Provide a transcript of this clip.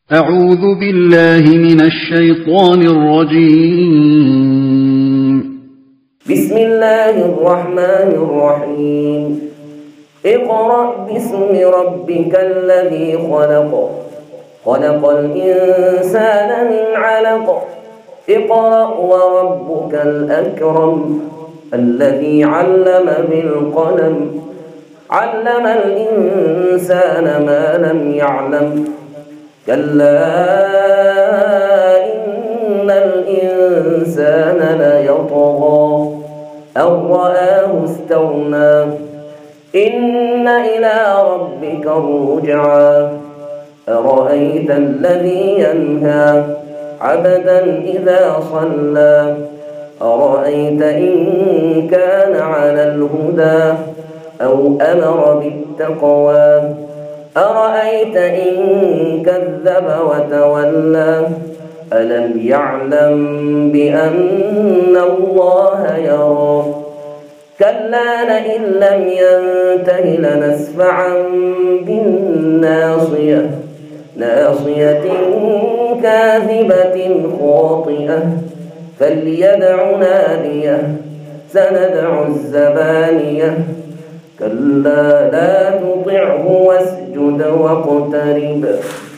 أعوذ بالله من الشيطان الرجيم. بسم الله الرحمن الرحيم. اقرأ باسم ربك الذي خلق، خلق الإنسان من علق. اقرأ وربك الأكرم الذي علم بالقلم، علم الإنسان ما لم يعلم. كلا إن الإنسان ليطغى أن رآه استغنى. إن إلى ربك الرجعى. أرأيت الذي ينهى عبدا إذا صلى. أرأيت إن كان على الهدى أو أمر بالتقوى. أرأيت إن كذب وتولى. ألم يعلم بأن الله يرى. كلا لئن لم ينته لنسفعا بالناصية، ناصية كاذبة خاطئة. فليدع ناديه سندع الزبانية. كلا لا تطعه واسجد واقترب.